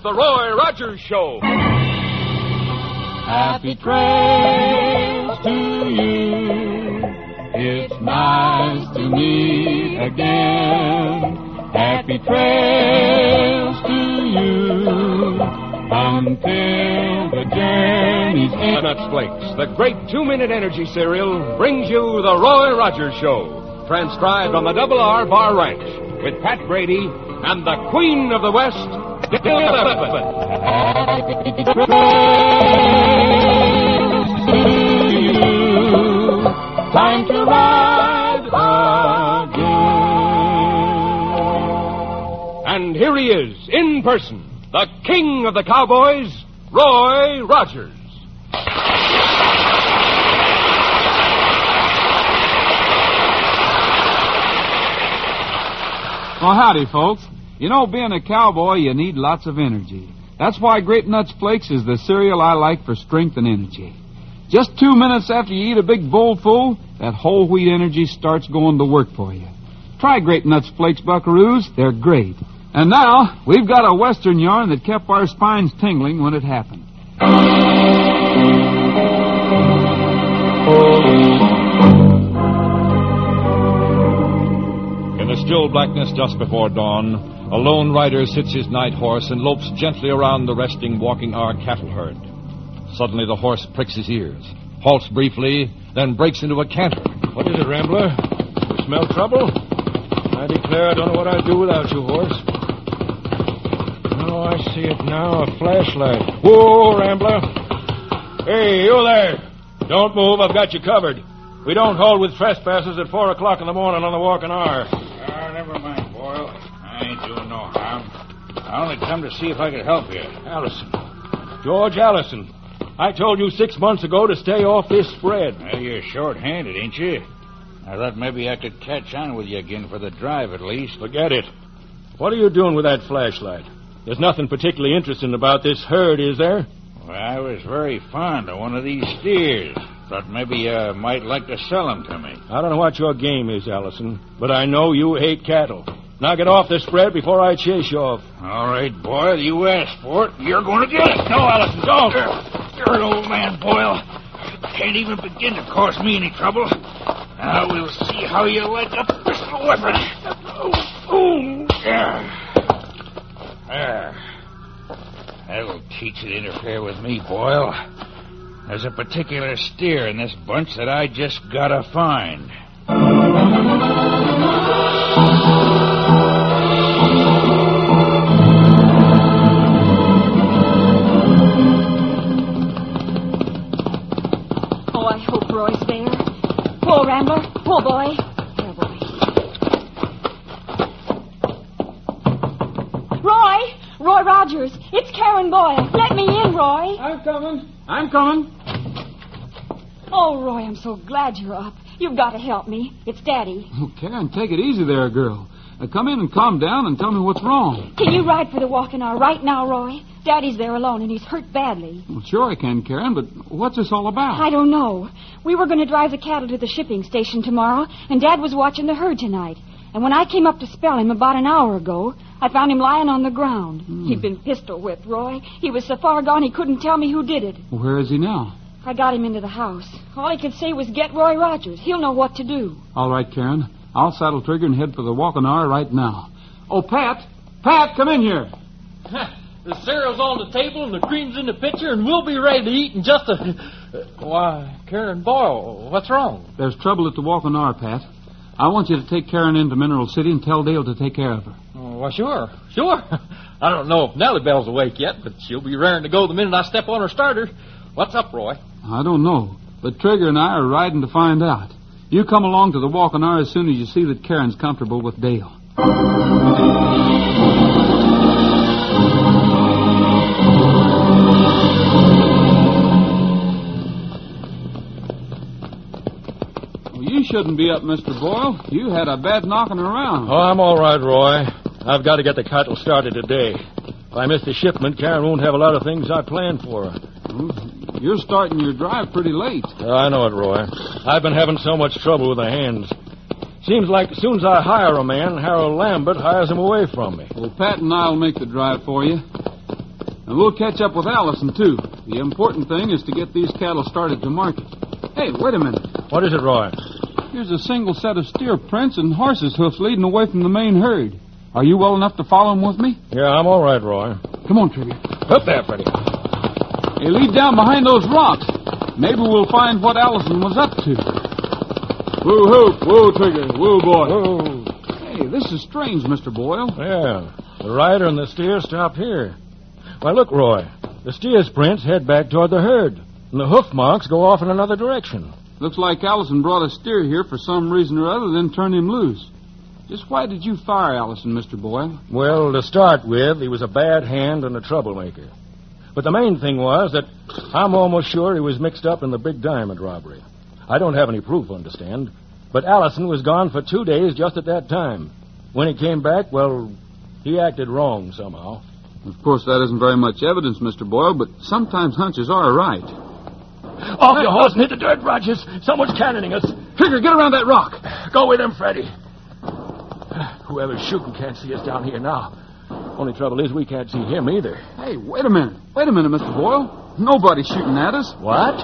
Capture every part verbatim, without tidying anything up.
the Roy Rogers Show. Happy trails to you. It's nice to meet again. Happy trails to you until the journey's end. Peanuts Flakes, the great two-minute energy cereal, brings you the Roy Rogers Show, transcribed on the Double R Bar Ranch, with Pat Brady and the Queen of the West, Bill Elizabeth. Happy trails to you. Time to ride again. And here he is, in person, the king of the cowboys, Roy Rogers. Well, howdy, folks. You know, being a cowboy, you need lots of energy. That's why Grape Nuts Flakes is the cereal I like for strength and energy. Just two minutes after you eat a big bowl full, that whole wheat energy starts going to work for you. Try Grape Nuts Flakes, buckaroos. They're great. And now, we've got a Western yarn that kept our spines tingling when it happened. In the still blackness just before dawn, a lone rider sits his night horse and lopes gently around the resting walking hour cattle herd. Suddenly the horse pricks his ears, halts briefly, then breaks into a canter. What is it, Rambler? You smell trouble? I declare I don't know what I'd do without you, horse. Oh, I see it now, a flashlight. Whoa, Rambler. Hey, you there. Don't move, I've got you covered. We don't hold with trespassers at four o'clock in the morning on the walking hour. Ah, never mind, Boyle. I ain't doing no harm. I only come to see if I could help you. Allison. George Allison. I told you six months ago to stay off this spread. Well, you're short-handed, ain't you? I thought maybe I could catch on with you again for the drive, at least. Forget it. What are you doing with that flashlight? There's nothing particularly interesting about this herd, is there? Well, I was very fond of one of these steers. Thought maybe you might like to sell them to me. I don't know what your game is, Allison, but I know you hate cattle. Now get off the spread before I chase you off. All right, Boyle, you asked for it. You're going to get it. No, Allison, don't. You're, you're an old man, Boyle. Can't even begin to cause me any trouble. Now we'll see how you like a pistol weapon. Oh, oh, there. There. That'll teach you to interfere with me, Boyle. There's a particular steer in this bunch that I just gotta find. Oh, I hope Roy's there. Pull, Rambler. Pull, boy. There, boy. Roy! Roy Rogers. It's Karen Boyle. Let me in, Roy. I'm coming. I'm coming. Oh, Roy, I'm so glad you're up. You've got to help me. It's Daddy. Oh, Karen, take it easy there, girl. Now, come in and calm down and tell me what's wrong. Can you ride for the walking hour right now, Roy? Daddy's there alone, and he's hurt badly. Well, sure I can, Karen, but what's this all about? I don't know. We were going to drive the cattle to the shipping station tomorrow, and Dad was watching the herd tonight. And when I came up to spell him about an hour ago, I found him lying on the ground. Hmm. He'd been pistol whipped, Roy. He was so far gone he couldn't tell me who did it. Well, where is he now? I got him into the house. All he could say was, get Roy Rogers. He'll know what to do. All right, Karen. I'll saddle Trigger and head for the walking hour right now. Oh, Pat! Pat, come in here. The cereal's on the table and the cream's in the pitcher, and we'll be ready to eat in just a... Why, Karen Boyle, what's wrong? There's trouble at the walking hour, Pat. I want you to take Karen into Mineral City and tell Dale to take care of her. Oh, well, sure, sure. I don't know if Nellie Bell's awake yet, but she'll be raring to go the minute I step on her starter. What's up, Roy? I don't know, but Trigger and I are riding to find out. You come along to the walking hour as soon as you see that Karen's comfortable with Dale. Well, you shouldn't be up, Mister Boyle. You had a bad knocking around. Oh, I'm all right, Roy. I've got to get the cattle started today. If I miss the shipment, Karen won't have a lot of things I planned for her. You're starting your drive pretty late. Uh, I know it, Roy. I've been having so much trouble with the hands. Seems like as soon as I hire a man, Harold Lambert hires him away from me. Well, Pat and I'll make the drive for you. And we'll catch up with Allison, too. The important thing is to get these cattle started to market. Hey, wait a minute. What is it, Roy? Here's a single set of steer prints and horses' hoofs leading away from the main herd. Are you well enough to follow them with me? Yeah, I'm all right, Roy. Come on, Trigger. Up there, Freddie. Hey, lead down behind those rocks. Maybe we'll find what Allison was up to. Woo, hoop. Woo, Trigger. Woo, boy. Whoa. Hey, this is strange, Mister Boyle. Yeah, the rider and the steer stop here. Why, look, Roy. The steer's prints head back toward the herd, and the hoof marks go off in another direction. Looks like Allison brought a steer here for some reason or other, then turned him loose. Just why did you fire Allison, Mister Boyle? Well, to start with, he was a bad hand and a troublemaker. But the main thing was that I'm almost sure he was mixed up in the big diamond robbery. I don't have any proof, understand, but Allison was gone for two days just at that time. When he came back, well, he acted wrong somehow. Of course, that isn't very much evidence, Mister Boyle, but sometimes hunches are right. Off your horse and hit the dirt, Rogers. Someone's cannoning us. Trigger, get around that rock. Go with him, Freddie. Whoever's shooting can't see us down here now. Only trouble is we can't see him either. Hey, wait a minute. Wait a minute, Mister Boyle. Nobody's shooting at us. What?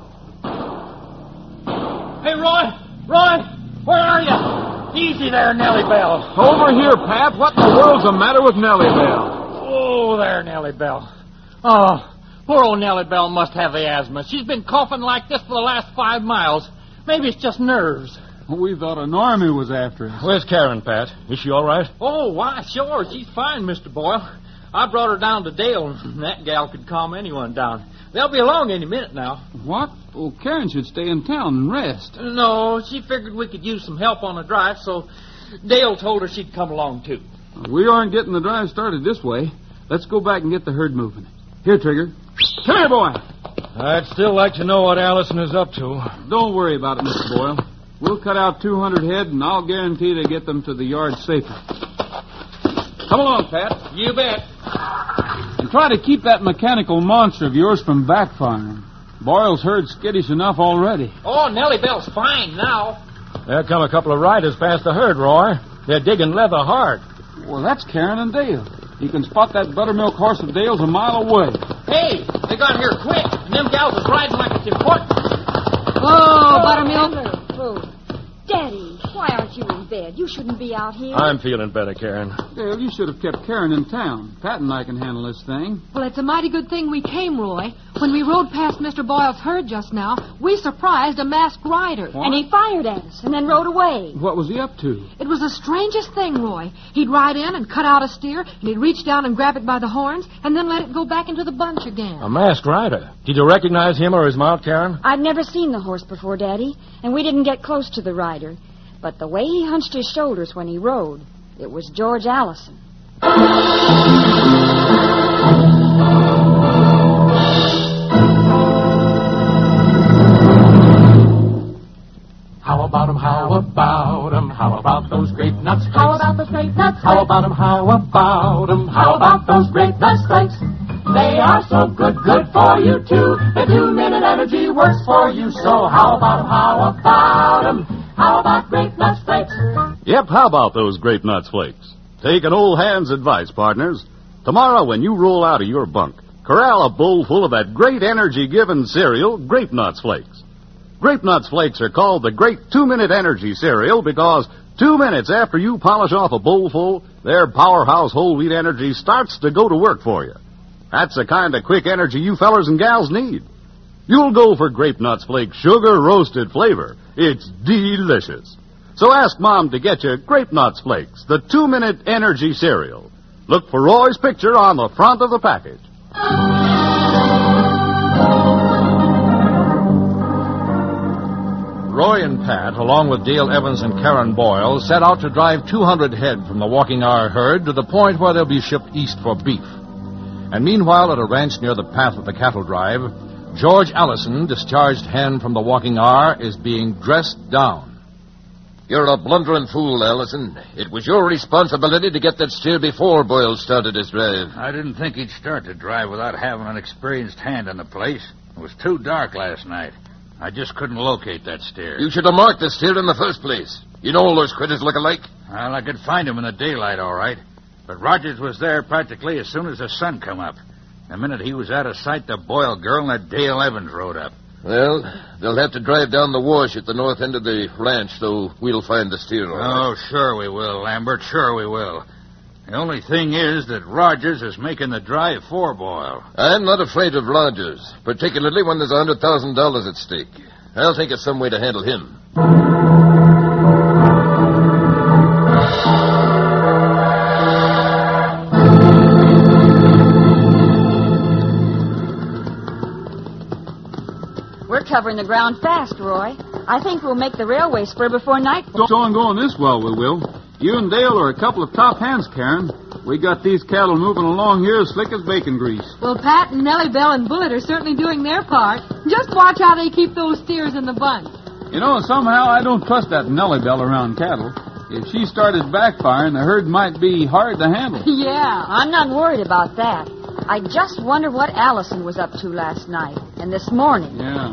Hey, Roy! Roy! Where are you? Easy there, Nellie Bell. Over here, Pat. What in the world's the matter with Nellie Bell? Oh, there, Nellie Bell. Oh, poor old Nellie Bell must have the asthma. She's been coughing like this for the last five miles. Maybe it's just nerves. We thought an army was after us. Where's Karen, Pat? Is she all right? Oh, why, sure. She's fine, Mister Boyle. I brought her down to Dale, and that gal could calm anyone down. They'll be along any minute now. What? Well, Karen should stay in town and rest. No, she figured we could use some help on the drive, so Dale told her she'd come along, too. We aren't getting the drive started this way. Let's go back and get the herd moving. Here, Trigger. Come here, boy. I'd still like to know what Allison is up to. Don't worry about it, Mister Boyle. We'll cut out two hundred head, and I'll guarantee to get them to the yard safer. Come along, Pat. You bet. And try to keep that mechanical monster of yours from backfiring. Boyle's herd's skittish enough already. Oh, Nellie Bell's fine now. There come a couple of riders past the herd, Roy. They're digging leather hard. Well, that's Karen and Dale. You can spot that buttermilk horse of Dale's a mile away. Hey, they got here quick, and them gals is riding like it's important. Oh, buttermilk. Oh, Daddy, why aren't you in bed? You shouldn't be out here. I'm feeling better, Karen. Dale, you should have kept Karen in town. Pat and I can handle this thing. Well, it's a mighty good thing we came, Roy. When we rode past Mister Boyle's herd just now, we surprised a masked rider. What? And he fired at us and then rode away. What was he up to? It was the strangest thing, Roy. He'd ride in and cut out a steer, and he'd reach down and grab it by the horns, and then let it go back into the bunch again. A masked rider. Did you recognize him or his mount, Karen? I'd never seen the horse before, Daddy, and we didn't get close to the rider. But the way he hunched his shoulders when he rode, it was George Allison. How about 'em, how about 'em, how about those grape nuts flakes? How about those grape nuts flakes? How about 'em, how about 'em, how about those grape nuts flakes? They are so good, good for you too. The two-minute energy works for you. So how about 'em, how about 'em, how about grape nuts flakes? Yep, how about those grape nuts flakes? Take an old hand's advice, partners. Tomorrow when you roll out of your bunk, corral a bowl full of that great energy-giving cereal, Grape Nuts Flakes. Grape Nuts Flakes are called the Great Two-Minute Energy Cereal because two minutes after you polish off a bowlful, their powerhouse whole wheat energy starts to go to work for you. That's the kind of quick energy you fellers and gals need. You'll go for Grape Nuts Flakes sugar-roasted flavor. It's delicious. So ask Mom to get you Grape Nuts Flakes, the two-minute energy cereal. Look for Roy's picture on the front of the package. Roy and Pat, along with Dale Evans and Karen Boyle, set out to drive two hundred head from the Walking Hour herd to the point where they'll be shipped east for beef. And meanwhile, at a ranch near the path of the cattle drive, George Allison, discharged hand from the Walking Hour, is being dressed down. You're a blundering fool, Allison. It was your responsibility to get that steer before Boyle started his drive. I didn't think he'd start the drive without having an experienced hand in the place. It was too dark last night. I just couldn't locate that steer. You should have marked the steer in the first place. You know all those critters look alike. Well, I could find him in the daylight, all right. But Rogers was there practically as soon as the sun come up. The minute he was out of sight, the Boyle girl and that Dale Evans rode up. Well, they'll have to drive down the wash at the north end of the ranch, though we'll find the steer. All Oh, right. sure we will, Lambert. Sure we will. The only thing is that Rogers is making the drive for Boyle. I'm not afraid of Rogers, particularly when there's a hundred thousand dollars at stake. I'll think of some way to handle him. We're covering the ground fast, Roy. I think we'll make the railway spur before nightfall. So on going this well, we will. You and Dale are a couple of top hands, Karen. We got these cattle moving along here as slick as bacon grease. Well, Pat and Nellie Bell and Bullet are certainly doing their part. Just watch how they keep those steers in the bunch. You know, somehow I don't trust that Nellie Bell around cattle. If she started backfiring, the herd might be hard to handle. Yeah. I'm not worried about that. I just wonder what Allison was up to last night and this morning. Yeah.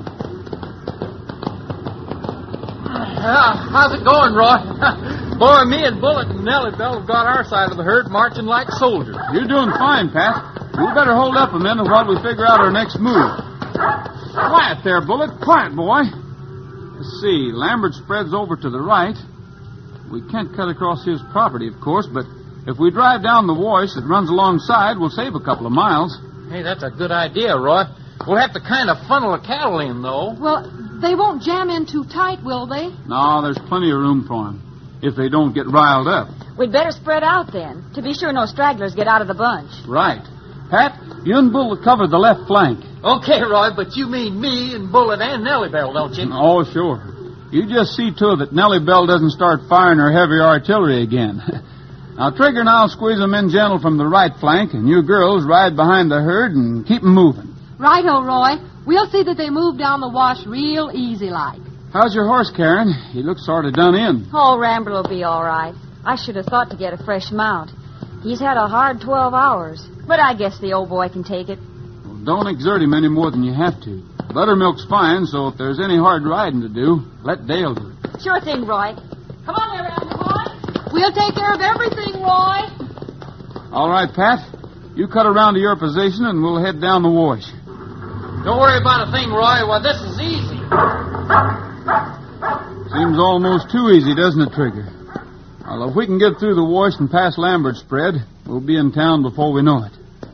Uh, how's it going, Roy? Boy, me and Bullet and Nellie Bell have got our side of the herd marching like soldiers. You're doing fine, Pat. We better hold up a minute while we figure out our next move. Quiet there, Bullet. Quiet, boy. Let's see. Lambert spreads over to the right. We can't cut across his property, of course, but if we drive down the wash that runs alongside, we'll save a couple of miles. Hey, that's a good idea, Roy. We'll have to kind of funnel the cattle in, though. Well, they won't jam in too tight, will they? No, there's plenty of room for them, if they don't get riled up. We'd better spread out then, to be sure no stragglers get out of the bunch. Right. Pat, you and Bull will cover the left flank. Okay, Roy, but you mean me and Bullet and Nellie Bell, don't you? Oh, sure. You just see to it that Nellie Bell doesn't start firing her heavy artillery again. Now, Trigger and I'll squeeze them in gentle from the right flank, and you girls ride behind the herd and keep them moving. Righto, Roy. We'll see that they move down the wash real easy-like. How's your horse, Karen? He looks sort of done in. Oh, Rambler will be all right. I should have thought to get a fresh mount. He's had a hard twelve hours, but I guess the old boy can take it. Well, don't exert him any more than you have to. Buttermilk's fine, so if there's any hard riding to do, let Dale do it. Sure thing, Roy. Come on there, Rambler boy. We'll take care of everything, Roy. All right, Pat. You cut around to your position, and we'll head down the wash. Don't worry about a thing, Roy. Well, this is easy. Seems almost too easy, doesn't it, Trigger? Well, if we can get through the wash and past Lambert's spread, we'll be in town before we know it.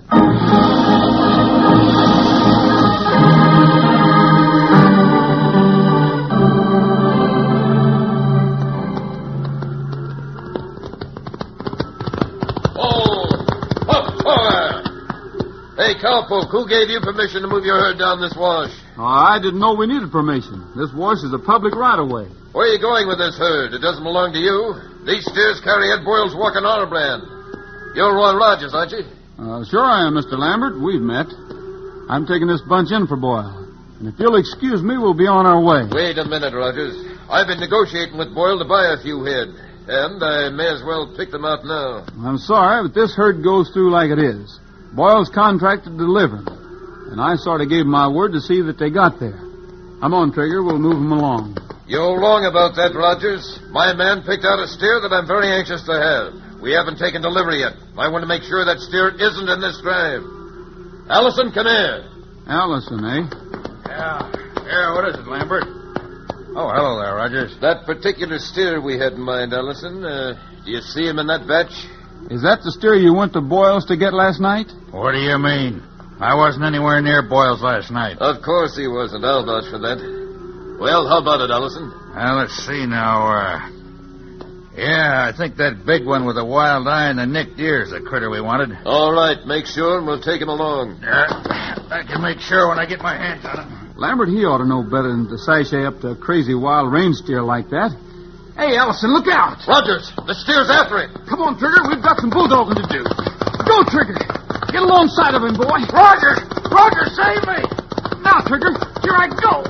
Hey, cowpoke, who gave you permission to move your herd down this wash? Oh, I didn't know we needed permission. This wash is a public right-of-way. Where are you going with this herd? It doesn't belong to you. These steers carry Ed Boyle's walking honor brand. You're Roy Rogers, aren't you? Uh, sure I am, Mister Lambert. We've met. I'm taking this bunch in for Boyle. And if you'll excuse me, we'll be on our way. Wait a minute, Rogers. I've been negotiating with Boyle to buy a few head. And I may as well pick them out now. I'm sorry, but this herd goes through like it is. Boyle's contracted to deliver them. And I sort of gave my word to see that they got there. Come on, Trigger. We'll move them along. You're wrong about that, Rogers. My man picked out a steer that I'm very anxious to have. We haven't taken delivery yet. I want to make sure that steer isn't in this drive. Allison, come here. Allison, eh? Yeah. Yeah, what is it, Lambert? Oh, hello there, Rogers. That particular steer we had in mind, Allison, uh, do you see him in that batch? Is that the steer you went to Boyle's to get last night? What do you mean? I wasn't anywhere near Boyle's last night. Of course he wasn't. I'll vouch for that. Well, how about it, Allison? Well, let's see now. Uh, yeah, I think that big one with the wild eye and the nicked ears, the critter we wanted. All right, make sure and we'll take him along. Uh, I can make sure when I get my hands on him. Lambert, he ought to know better than to sashay up to a crazy wild range steer like that. Hey, Allison, look out! Rogers, the steer's after him. Come on, Trigger. We've got some bulldogging to do. Go, Trigger. Get alongside of him, boy. Rogers! Rogers, save me! Now, Trigger, here I go.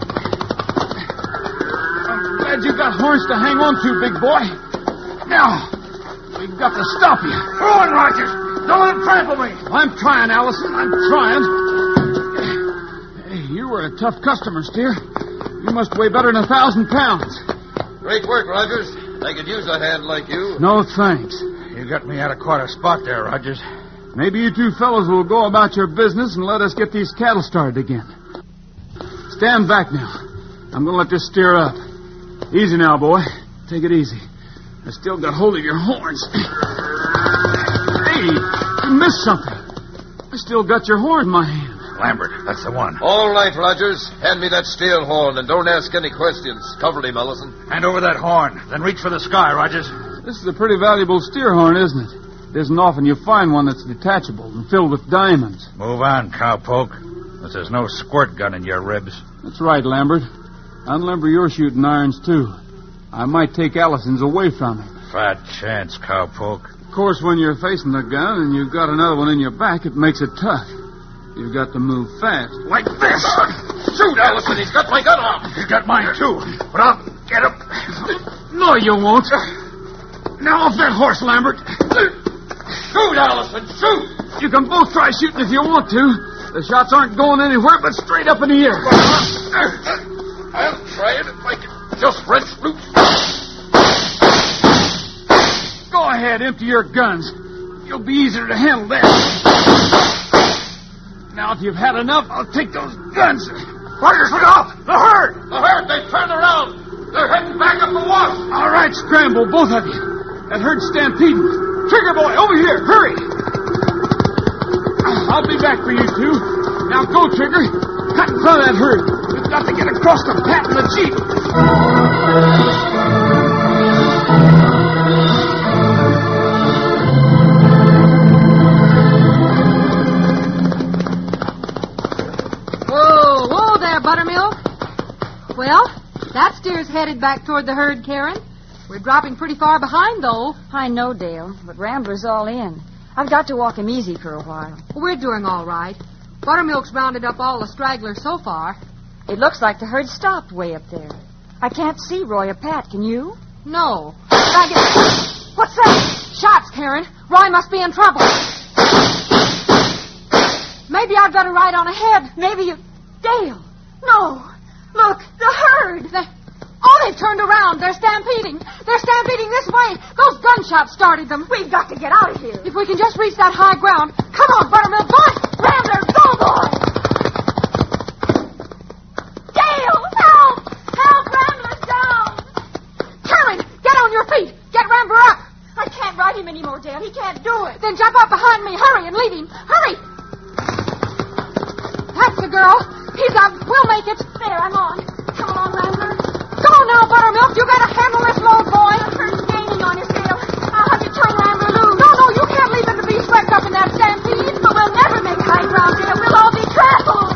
I'm glad you got horns to hang on to, big boy. Now, we've got to stop you. Go on, Rogers. Don't let him trample me. I'm trying, Allison. I'm trying. Hey, you were a tough customer, steer. You must weigh better than a thousand pounds. Great work, Rogers. I could use a hand like you. No, thanks. You got me out of quite a spot there, Rogers. Maybe you two fellows will go about your business and let us get these cattle started again. Stand back now. I'm going to let this steer up. Easy now, boy. Take it easy. I still got hold of your horns. Hey, you missed something. I still got your horn in my hand. Lambert, that's the one. All right, Rogers. Hand me that steel horn and don't ask any questions. Cover him, Ellison. Hand over that horn. Then reach for the sky, Rogers. This is a pretty valuable steer horn, isn't it? It isn't often you find one that's detachable and filled with diamonds. Move on, cowpoke. But there's no squirt gun in your ribs. That's right, Lambert. Unlimber your shooting irons, too. I might take Allison's away from him. Fat chance, cowpoke. Of course, when you're facing the gun and you've got another one in your back, it makes it tough. You've got to move fast. Like this. Shoot, Allison. He's got my gun off. He's got mine, too. But I'll get him. No, you won't. Now off that horse, Lambert. Shoot, Allison. Shoot. You can both try shooting if you want to. The shots aren't going anywhere but straight up in the air. I'll try it if I can just wrench loose. Go ahead, empty your guns. You'll be easier to handle then. Now, if you've had enough, I'll take those guns. Riders, look out! The herd! The herd, they've turned around. They're heading back up the wash. All right, scramble, both of you. That herd's stampeding. Trigger boy, over here, hurry. I'll be back for you two. Now go, Trigger. Cut in front of that herd. We've got to get across to Pat and the Jeep. Whoa, whoa there, Buttermilk. Well, that steer's headed back toward the herd, Karen. We're dropping pretty far behind, though. I know, Dale, but Rambler's all in. I've got to walk him easy for a while. Well, we're doing all right. Buttermilk's rounded up all the stragglers so far. It looks like the herd stopped way up there. I can't see Roy or Pat, can you? No. Get... What's that? Shots, Karen. Roy must be in trouble. Maybe I'd better ride on ahead. Maybe you... Dale! No! Look, the herd! They... Oh, they've turned around. They're stampeding. They're stampeding this way. Those gunshots started them. We've got to get out of here. If we can just reach that high ground. Come on, Buttermilk, boy! Rambler, go, boy! Dale, help! Help, Rambler's down! Karen, get on your feet. Get Rambler up. I can't ride him anymore, Dale. He can't do it. Then jump up behind me. Hurry and lead him. Hurry! That's the girl. He's up. We'll make it. There, I'm on. Come along, Rambler. Go now, Buttermilk. You gotta handle this load, boy. The herd's gaining on us, Dale. I'll have to turn Rambler loose. No, no, you can't leave him to be swept up in that stampede. But we'll never make high ground, Dale. We'll all be trampled.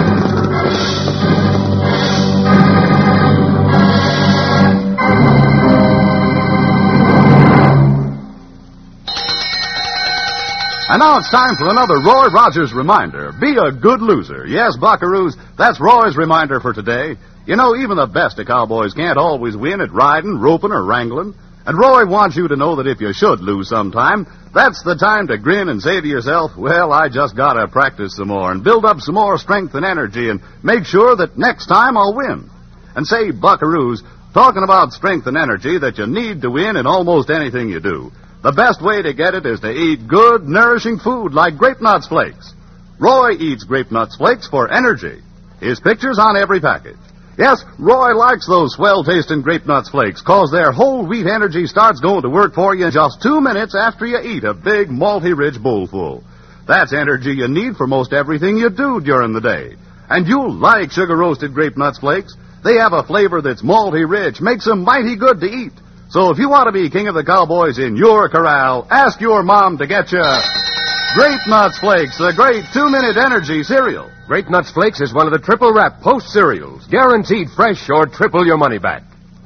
And now it's time for another Roy Rogers reminder. Be a good loser. Yes, buckaroos, that's Roy's reminder for today. You know, even the best of cowboys can't always win at riding, roping, or wrangling. And Roy wants you to know that if you should lose sometime, that's the time to grin and say to yourself, well, I just gotta practice some more and build up some more strength and energy and make sure that next time I'll win. And say, buckaroos, talking about strength and energy that you need to win in almost anything you do. The best way to get it is to eat good, nourishing food like Grape Nuts Flakes. Roy eats Grape Nuts Flakes for energy. His picture's on every package. Yes, Roy likes those swell-tasting Grape Nuts Flakes, cause their whole wheat energy starts going to work for you in just two minutes after you eat a big, malty-rich bowlful. That's energy you need for most everything you do during the day. And you'll like sugar-roasted Grape Nuts Flakes. They have a flavor that's malty-rich, makes them mighty good to eat. So if you want to be king of the cowboys in your corral, ask your mom to get you Grape Nuts Flakes, the great two-minute energy cereal. Grape Nuts Flakes is one of the triple wrap Post cereals, guaranteed fresh or triple your money back.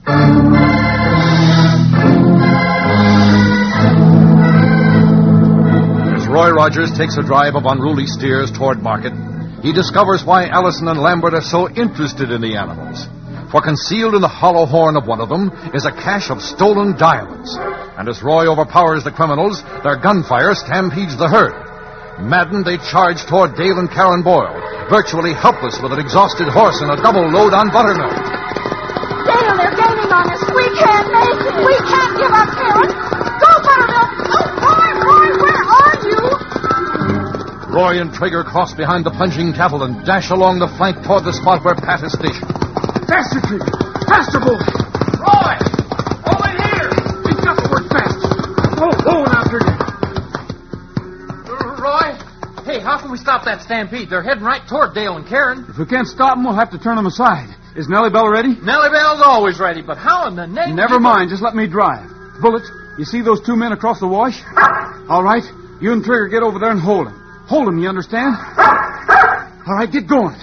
As Roy Rogers takes a drive of unruly steers toward market, he discovers why Allison and Lambert are so interested in the animals. For concealed in the hollow horn of one of them is a cache of stolen diamonds. And as Roy overpowers the criminals, their gunfire stampedes the herd. Maddened, they charge toward Dale and Karen Boyle, virtually helpless with an exhausted horse and a double load on buttermilk. Dale, they're gaining on us. We can't make it. We can't give up, Karen. Go, Buttermilk. Oh, Roy, Roy, where are you? Roy and Trigger cross behind the plunging cattle and dash along the flank toward the spot where Pat is stationed. Faster, Trigger! Faster, boy! Roy! Over here! We've got to work fast. Oh, oh, now, Trigger. Roy? Hey, how can we stop that stampede? They're heading right toward Dale and Karen. If we can't stop them, we'll have to turn them aside. Is Nellie Bell ready? Nellie Bell's always ready, but how in the name... Never mind. Just let me drive. Bullets, you see those two men across the wash? All right. You and Trigger get over there and hold them. Hold them, you understand? All right, get going.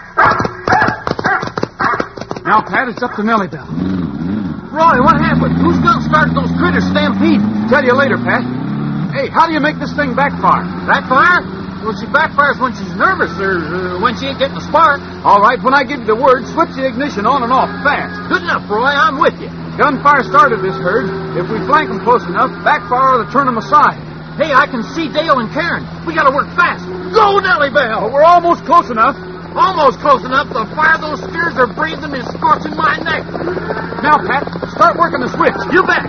Now, Pat, it's up to Nellie Bell. Roy, what happened? Who's going to start those critters stampede? Tell you later, Pat. Hey, how do you make this thing backfire? Backfire? Well, she backfires when she's nervous or uh, when she ain't getting a spark. All right, when I give you the word, switch the ignition on and off fast. Good enough, Roy. I'm with you. Gunfire started this herd. If we flank them close enough, backfire will turn them aside. Hey, I can see Dale and Karen. We got to work fast. Go, Nellie Bell! But we're almost close enough. Almost close enough. The fire those steers are breathing is scorching my neck. Now, Pat, start working the switch. You bet.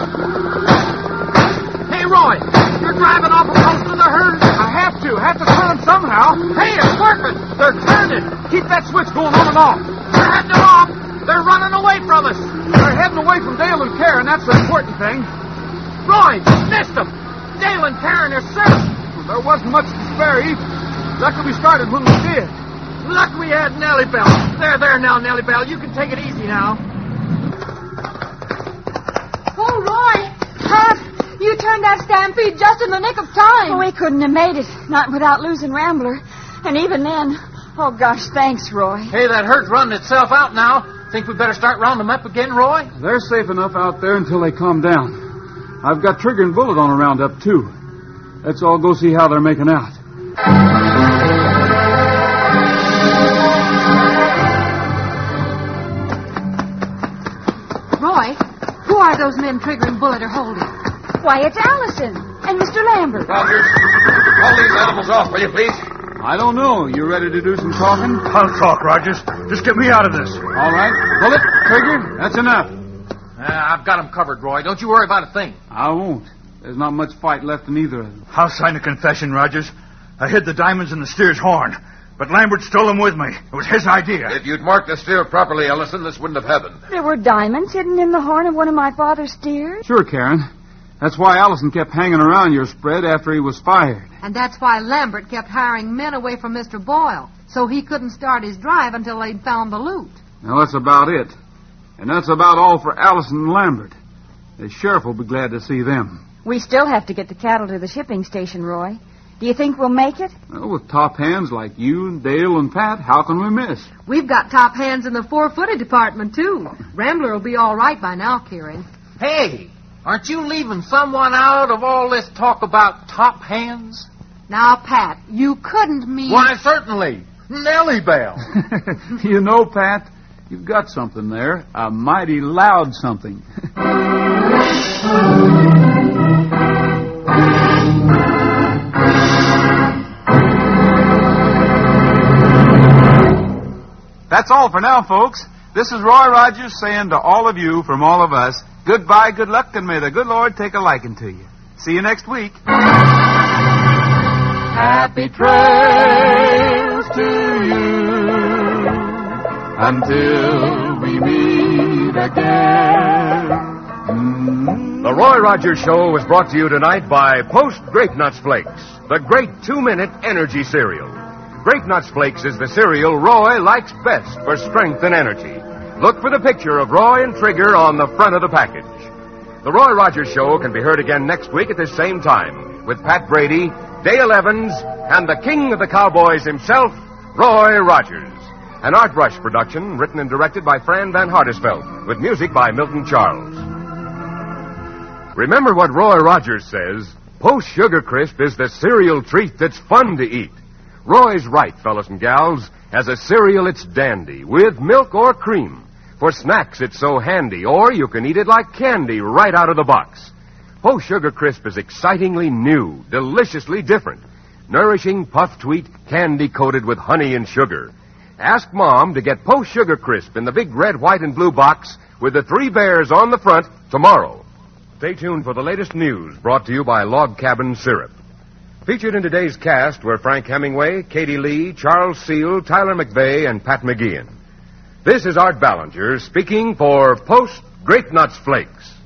Hey, Roy, you're driving awful close to the herd. I have to. I have to turn them somehow. Hey, it's working. They're turning. Keep that switch going on and off. They're heading them off. They're running away from us. They're heading away from Dale and Karen. That's the important thing. Roy, missed them. Dale and Karen are safe. Well, there wasn't much to spare either. Lucky we started when we did. Luck we had Nellie Bell. There, there now, Nellie Bell. You can take it easy now. Oh, Roy! Pat, you turned that stampede just in the nick of time. Oh, we couldn't have made it, not without losing Rambler. And even then, oh, gosh, thanks, Roy. Hey, that herd's running itself out now. Think we better start rounding them up again, Roy? They're safe enough out there until they calm down. I've got Trigger and Bullet on a roundup, too. Let's all go see how they're making out. Roy, who are those men Trigger and Bullet are holding? Why, it's Allison and Mister Lambert. Rogers, call these animals off, will you, please? I don't know. You ready to do some talking? I'll talk, Rogers. Just get me out of this. All right. Bullet, Trigger, that's enough. Uh, I've got them covered, Roy. Don't you worry about a thing. I won't. There's not much fight left in either of them. I'll sign a confession, Rogers. I hid the diamonds in the steer's horn, but Lambert stole them with me. It was his idea. If you'd marked the steer properly, Ellison, this wouldn't have happened. There were diamonds hidden in the horn of one of my father's steers. Sure, Karen. That's why Allison kept hanging around your spread after he was fired. And that's why Lambert kept hiring men away from Mister Boyle, so he couldn't start his drive until they'd found the loot. Now, that's about it. And that's about all for Allison and Lambert. The sheriff will be glad to see them. We still have to get the cattle to the shipping station, Roy. Do you think we'll make it? Well, with top hands like you and Dale and Pat, how can we miss? We've got top hands in the four-footed department, too. Rambler will be all right by now, Kieran. Hey, aren't you leaving someone out of all this talk about top hands? Now, Pat, you couldn't mean... Why, certainly. Nellie Bell. You know, Pat, you've got something there. A mighty loud something. That's all for now, folks. This is Roy Rogers saying to all of you from all of us, goodbye, good luck, and may the good Lord take a liking to you. See you next week. Happy trails to you until we meet again. Mm-hmm. The Roy Rogers Show was brought to you tonight by Post Grape Nuts Flakes, the great two-minute energy cereal. Grape Nuts Flakes is the cereal Roy likes best for strength and energy. Look for the picture of Roy and Trigger on the front of the package. The Roy Rogers Show can be heard again next week at this same time with Pat Brady, Dale Evans, and the king of the cowboys himself, Roy Rogers. An Art Rush production written and directed by Fran Van Hartesveld with music by Milton Charles. Remember what Roy Rogers says, Post Sugar Crisp is the cereal treat that's fun to eat. Roy's right, fellas and gals. As a cereal, it's dandy, with milk or cream. For snacks, it's so handy, or you can eat it like candy right out of the box. Post Sugar Crisp is excitingly new, deliciously different. Nourishing puffed wheat, candy coated with honey and sugar. Ask Mom to get Post Sugar Crisp in the big red, white, and blue box with the three bears on the front tomorrow. Stay tuned for the latest news brought to you by Log Cabin Syrup. Featured in today's cast were Frank Hemingway, Katie Lee, Charles Seal, Tyler McVeigh, and Pat McGeehan. This is Art Ballinger speaking for Post Grape Nuts Flakes.